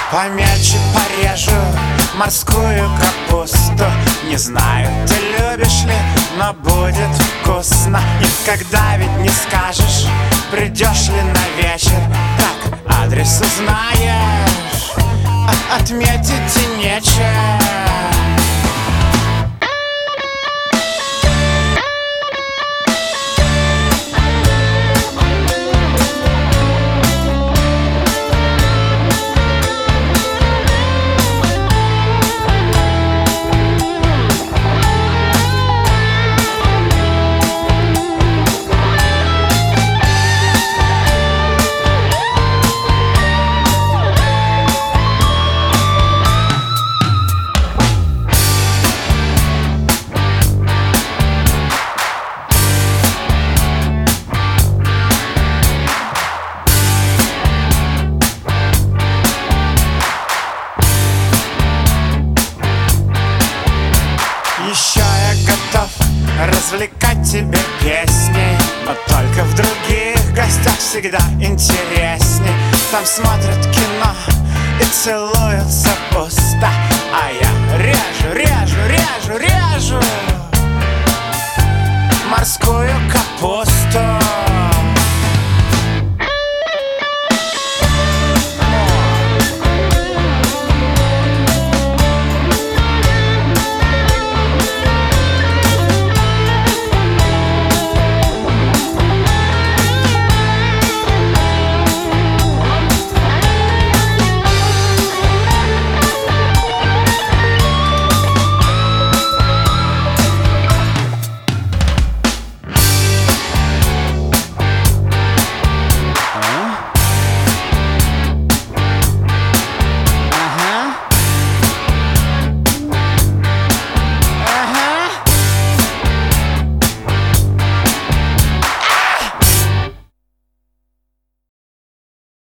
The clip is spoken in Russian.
Помельче порежу морскую капусту. Не знаю, ты любишь ли, но будет вкусно. Никогда ведь не скажешь, придешь ли на вечер. Так, адрес узнаешь, отметить и нечем. Еще я готов развлекать тебя песней, но только в других гостях всегда интересней. Там смотрят кино и целуются пусто, а я режу морскую капусту.